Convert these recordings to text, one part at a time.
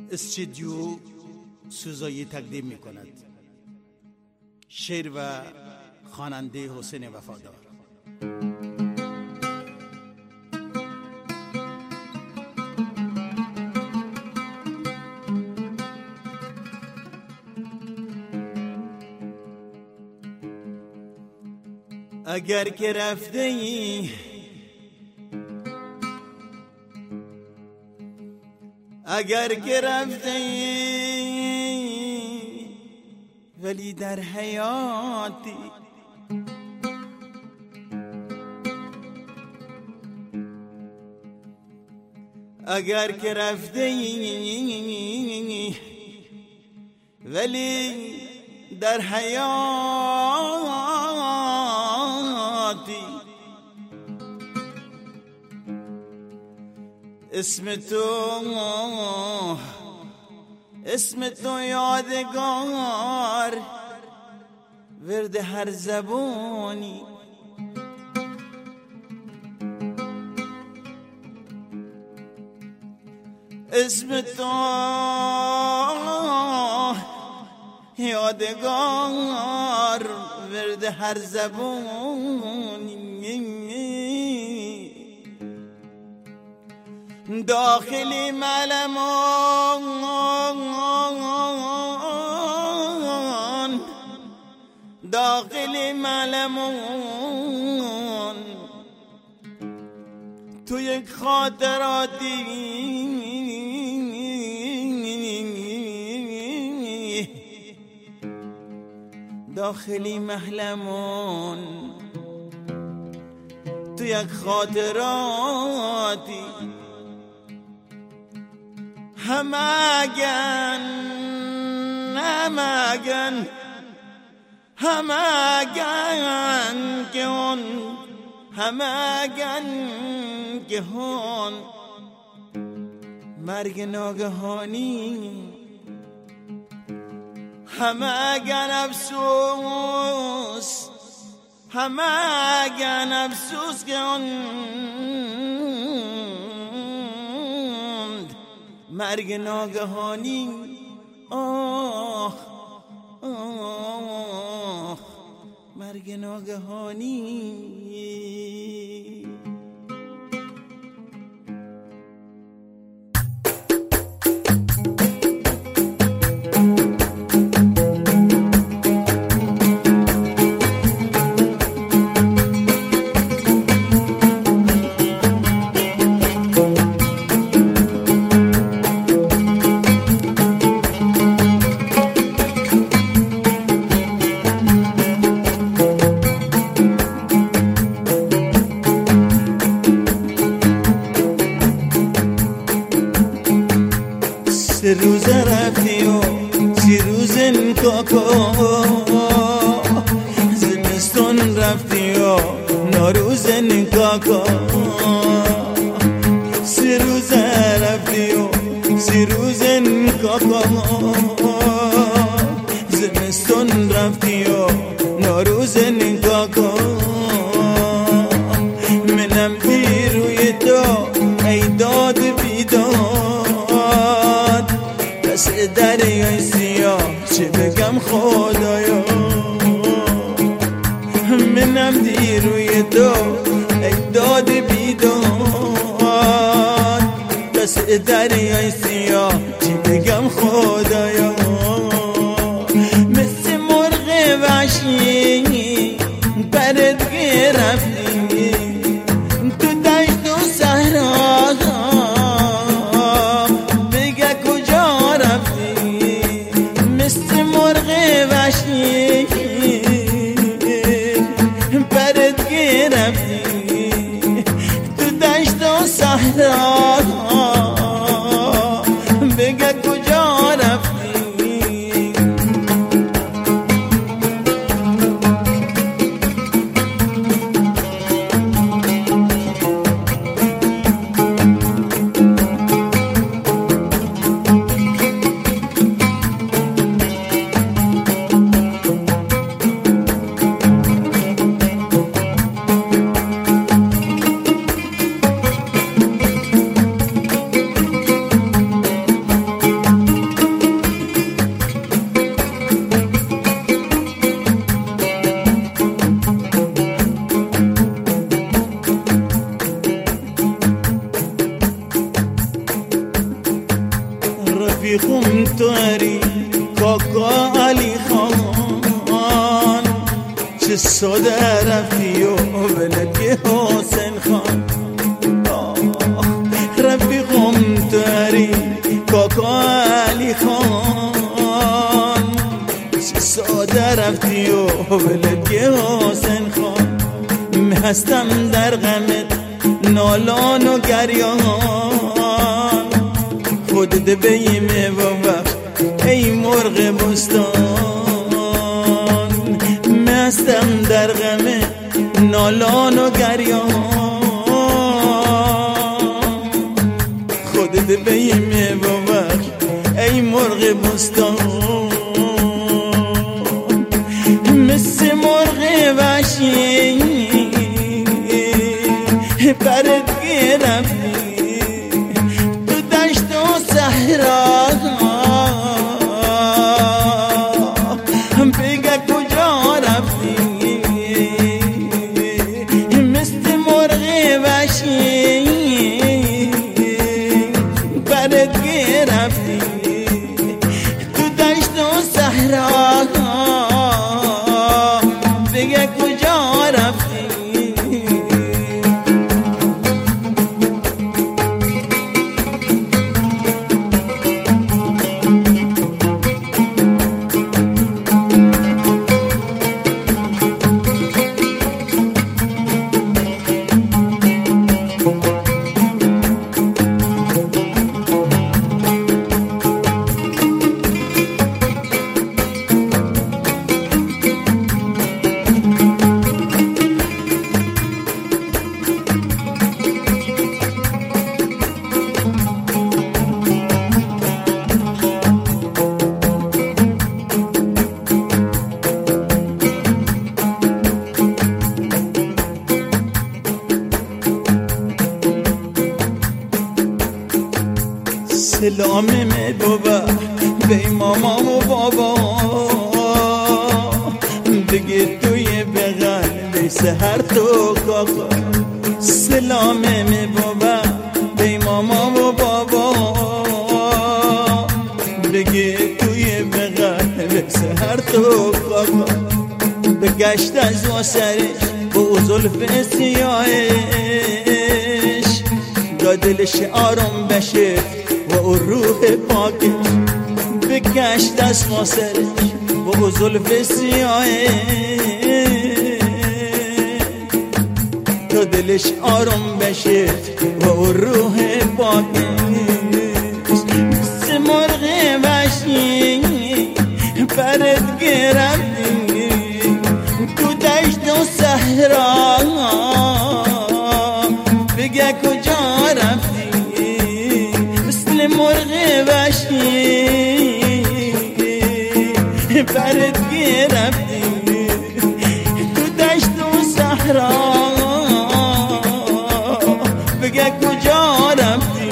استودیو سوزایی تقدیم می کند. شعر و خواننده حسین وفادار. اگر که رفته ای، اگر که رفته ای ولی در حیاتی، اگر که رفته ای ولی در حیاتی، اسم تو یادگار ورد هر زبانی، اسم تو یادگار ورد هر زبانی، داخلی معلمون، داخلی معلمون تو یک خاطراتی، داخلی محلمون تو یک خاطراتی، همگن که هون، همگن که هون مرگ ناگهانی، همگن افسوس، همگن افسوس که هون مرگ ناگهانی. آه آه مرگ ناگهانی. سه روز رفتی و سی روز کاکا، زمستون رفتی و نوروز کاکا، سه روز رفتی و سی روز کاکا، زمستون رفتی و نوروز کاکا، منم بی روی تو ای داد بیداد، پس دریای سیاه چه بگم خدایا، منم دی روی تو ای داد بیداد، پس دریای سیاه چه بگم خدایا، مثل مرغ وحشی برت گرفتی تو دشت و صحرا، بگه کجا رفتی، مثل مرغ وحشی برت گرفتی تو دشت و صحرا، بگه کجا رفتی. توری کاکا علی خان چه ساده رفتی و ولدی حسین خان رفیقم توری کاکا علی خان چه ساده رفتی و ولدی حسین خان هستم در غمت نالان و گریان خودت بیمه و وقت ای مرغ بستان هستم در غمت نالان و گریان خودت بیمه و وقت ای مرغ بستان مثل مرغ وحشی برد گرفتی تو دشت و صحرا بگه کجا رفتی مثل مرغ وحشی برد گرفتی تو دشت و صحرا بگه کجا رفتی سلام می بابا به ماما و بابا بگی توی بغل به سحر تو کاکا سلام می بابا به ماما و بابا بگی توی بغل به سحر تو کاکا بگشت از واسرش با زلف سیاهش دلش آرام بشه و روح پاکش بگشت از سرش با زلف سیاهش تا دلش آرام بشه و روح پاکش مثل مرغ وحشی برد گرفتی تو دشت و صحرا بگه کجا رفتی مرغ وحشی برد گرفتی تو دشت و صحرا بگه کجا رفتی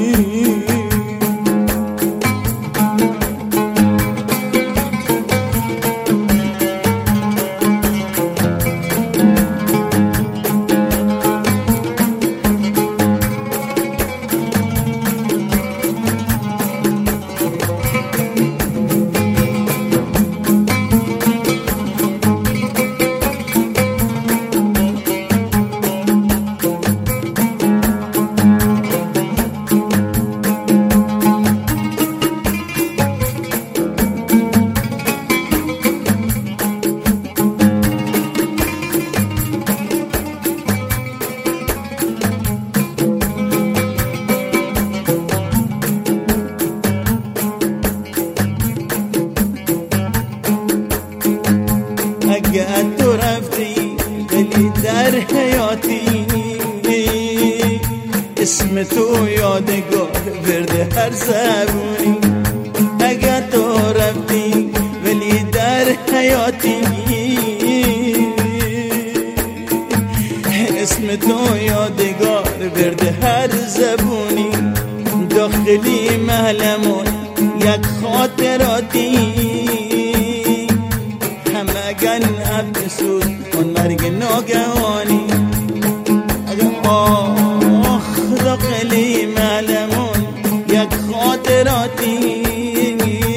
اگه تو رفتی دلی در حیاتی اسم تو یادگار ورده هر زبونی اگه تو رفتی ولی در حیاتی اسم تو یادگار ورده هر زبونی داخلی محلمون یک خاطراتی همگن افسوس اون مرگ ناگهانی داخلی محلمون یک خاطراتی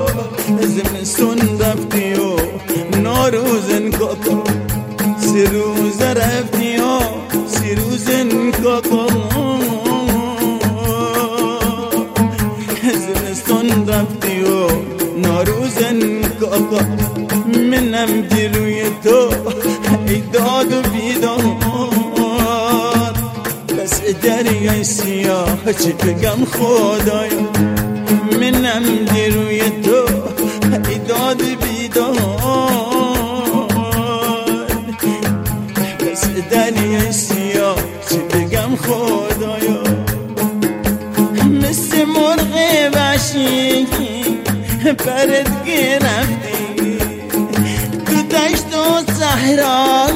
زمستون رفتی و ناروزن کاکا 3 روز رفتی و 3 روزن کاکا زمستون رفتی و ناروزن کاکا منم دیروی تو ای داد و بیدار بس دریای سیاه چی بگم خدایا منم دیروی تو ای داد و بیدار بس دریای سیاه چی بگم خدایا مثل مرغ وحشی پرت گرفتی تو دشت و صحرا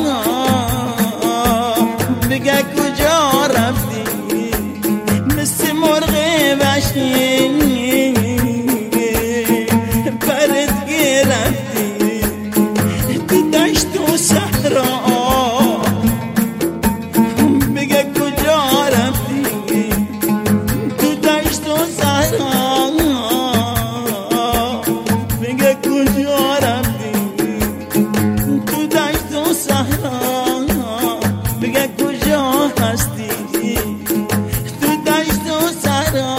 بگه کجا رفتی مثل مرغ وحشی پرت گرفتی تو دشت و صحرا بگه کجا رفتی تو دشت و صحرا بگه کجا رفتی تو دشت و صحرا بگه کجا هستی تو دشت و صحرا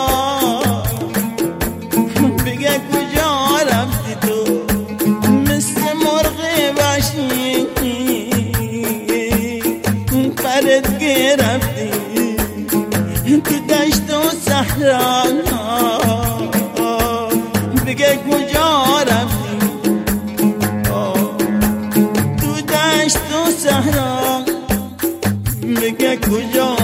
بگه کجا رفتی تو مثل مرغ وحشی پرت گرفتی تو دشت و صحرا بگه کجا رفتی تو دشت و صحرا بگه کجا